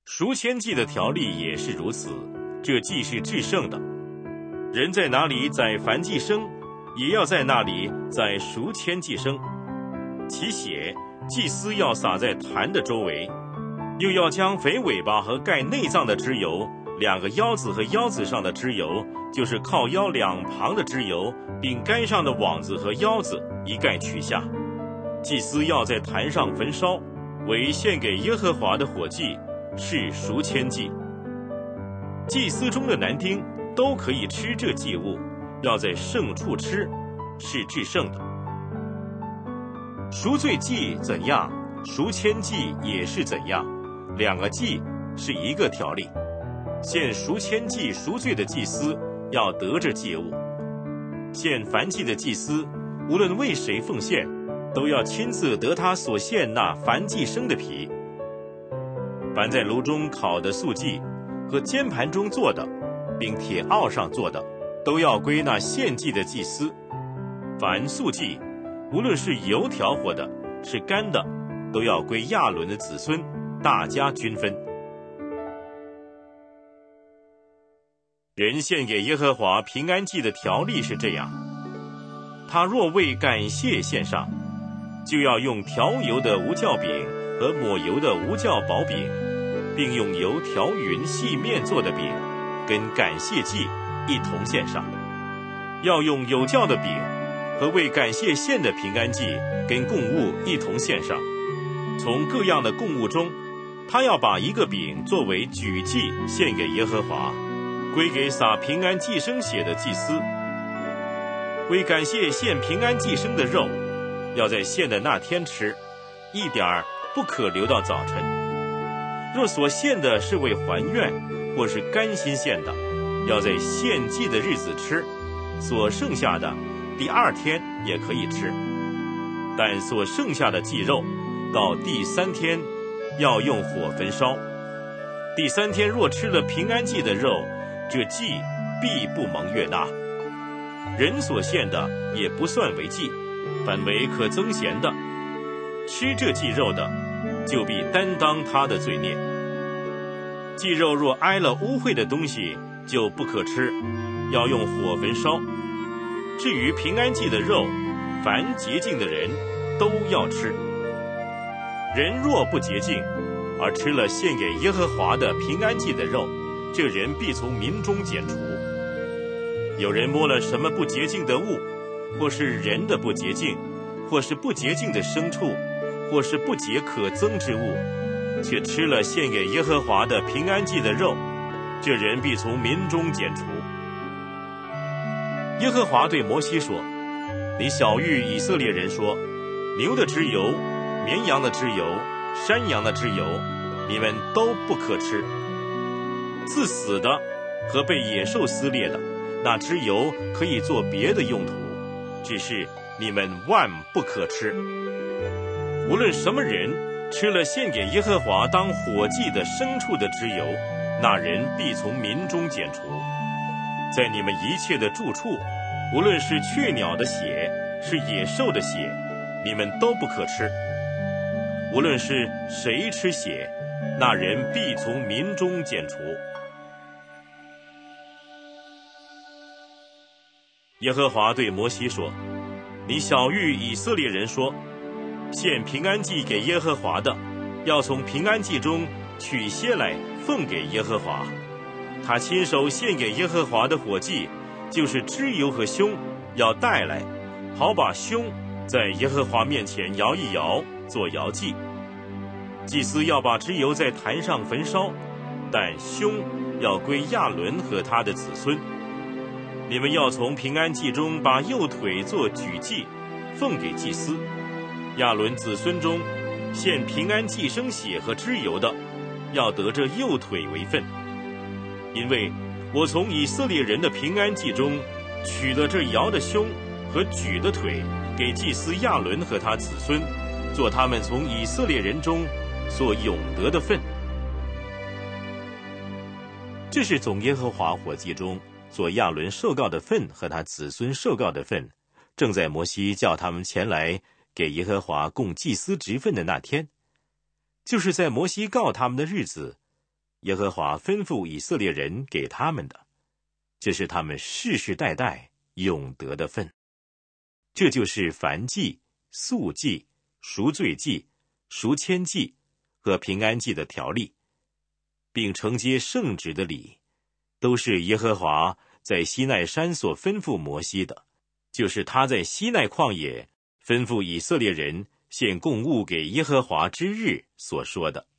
赎愆祭的条例也是如此，这祭是至圣的。人在哪里宰燔祭生，也要在那里宰赎愆祭生。其血，祭司要洒在坛的周围，又要将肥尾巴和盖内脏的脂油，2个腰子和腰子上的脂油，就是靠腰2旁的脂油，并杆上的网子和腰子一概取下。祭司要在坛上焚烧，为献给耶和华的火祭，是赎愆祭。祭司中的男丁都可以吃这祭物，要在圣处吃，是至圣的。赎罪祭怎样，赎愆祭也是怎样，2个祭是一个条例。献赎愆祭赎罪的祭司要得这祭物，献燔祭的祭司无论为谁奉献，都要亲自得他所献那燔祭生的皮。凡在炉中烤的素祭和煎盘中做的，并铁鏊上做的，都要归那献祭的祭司。凡素祭，无论是油调和的，是干的，都要归亚伦的子孙，大家均分。人献给耶和华平安祭的条例是这样：他若为感谢献上，就要用调油的无酵饼和抹油的无酵薄饼，并用油调匀细面做的饼，跟感谢祭一同献上。要用有酵的饼和为感谢献的平安祭跟供物一同献上。从各样的供物中，他要把一个饼作为举祭献给耶和华，归给撒平安祭生血的祭司。为感谢献平安祭生的肉，要在献的那天吃，一点儿不可留到早晨。若所献的是为还愿或是甘心献的，要在献祭的日子吃，所剩下的第2天也可以吃。但所剩下的祭肉，到第3天要用火焚烧。第3天若吃了平安祭的肉，这祭必不蒙悦纳。人所献的也不算为祭，反为可增咸的。吃这祭肉的，就必担当他的罪孽。祭肉若挨了污秽的东西，就不可吃，要用火焚烧。至于平安祭的肉，凡洁净的人都要吃。人若不洁净，而吃了献给耶和华的平安祭的肉，这人必从民中剪除。有人摸了什么不洁净的物，或是人的不洁净，或是不洁净的牲畜，或是不洁可憎之物，却吃了献给耶和华的平安祭的肉，这人必从民中剪除。耶和华对摩西说：你晓谕以色列人说，牛的脂油、绵羊的脂油、山羊的脂油，你们都不可吃。自死的和被野兽撕裂的，那脂油可以做别的用途，只是你们万不可吃。无论什么人吃了献给耶和华当火祭的牲畜的脂油，那人必从民中剪除。在你们一切的住处，无论是雀鸟的血，是野兽的血，你们都不可吃。无论是谁吃血，那人必从民中剪除。耶和华对摩西说：你晓谕以色列人说，献平安祭给耶和华的，要从平安祭中取些来奉给耶和华。他亲手献给耶和华的火祭，就是脂油和胸，要带来，好把胸在耶和华面前摇一摇，做摇祭。祭司要把脂油在坛上焚烧，但胸要归亚伦和他的子孙。你们要从平安祭中把右腿做举祭，奉给祭司。亚伦子孙中献平安祭生血和脂油的，要得这右腿为分。因为我从以色列人的平安祭中取了这摇的胸和举的腿，给祭司亚伦和他子孙，做他们从以色列人中所永得的分。这是从耶和华火祭中做亚伦受膏的份和他子孙受膏的份，正在摩西叫他们前来给耶和华供祭司职分的那天，就是在摩西告他们的日子， 耶和华吩咐以色列人给他们的，这是他们世世代代永得的份。这就是燔祭、素祭、赎罪祭、赎愆祭和平安祭的条例，并承接圣职的礼，都是耶和华在西奈山所吩咐摩西的，就是他在西奈旷野吩咐以色列人献供物给耶和华之日所说的。